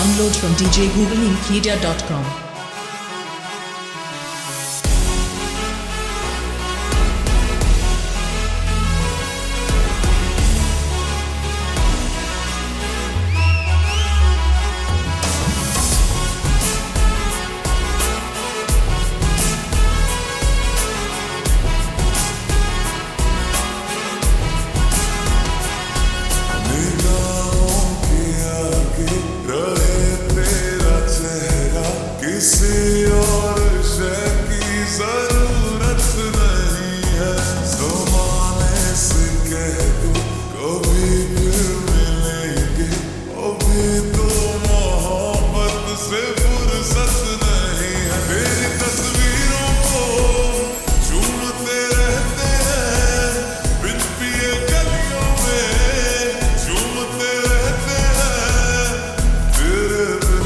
Download from djgooglemedia.com. किसी और शय की जरूरत नहीं है, ज़माने से कह दो कभी फिर मिलेंगे, अभी तो मोहब्बत से फुर्सत नहीं है। तेरी तस्वीरों को झूमते रहते हैं, बिन पिए गलियों में झूमते रहते हैं, तेरे बिन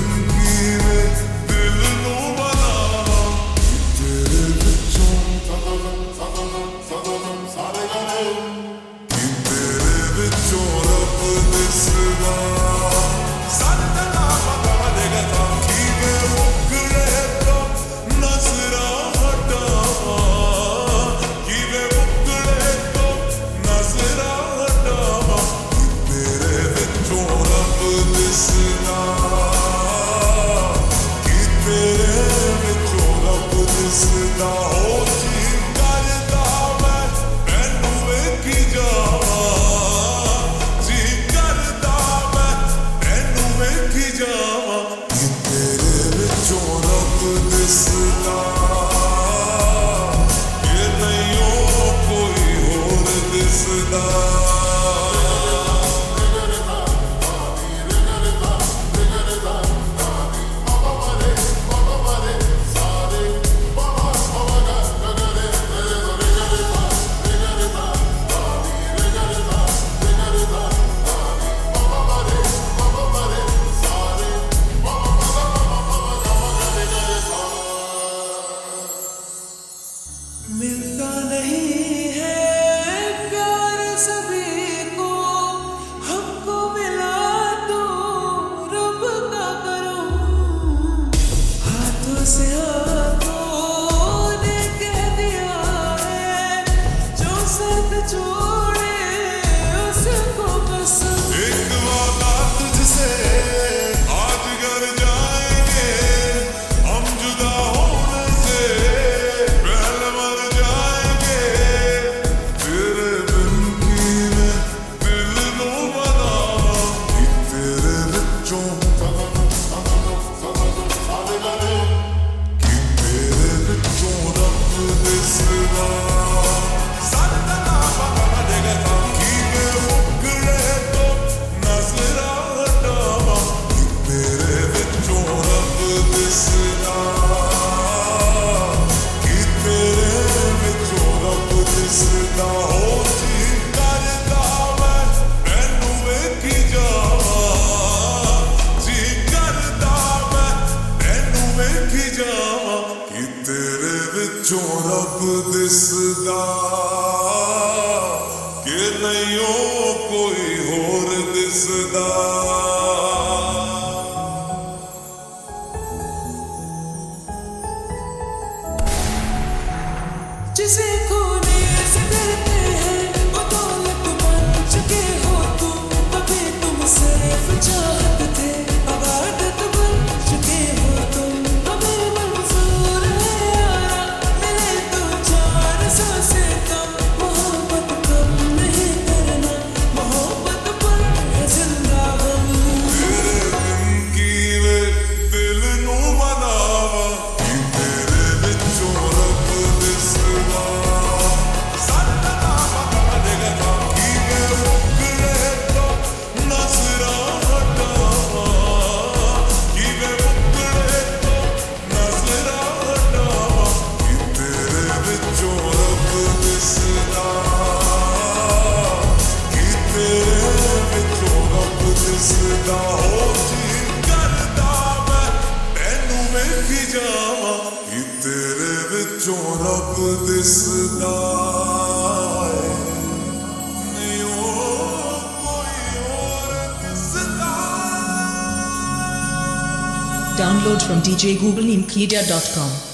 मिलता नहीं है प्यार सभी को, हमको मिला तो रब का करम, हाथों से हाथों ने कह दिया है, जो साथ छोड़े उसको कसम। एक वादा तुझसे आज घर जाएंगे, हम जुदा होने से रब दिसदा कि नहीं ओ कोई होर दिसदा। जिसे खोने से डरते हैं वो दौलत बन चुके हो तुम, कभी तुम सिर्फ चाहत थे अबादत बन चुके हो तुम। हमें मंजूर है यारा मिले तो चार सांसें कम, मोहब्बत कम नहीं करना, मोहब्बत पर है जिंदा हम। तेरे बिन की वे दिल नू मनावा, तेरे विचों रब दिसदा। तेरे विचों रब दिसदा नहीं ओ कोई और दिसदा। Download from djgooglemedia.com.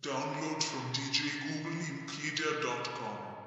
Download from djgooglemedia.com.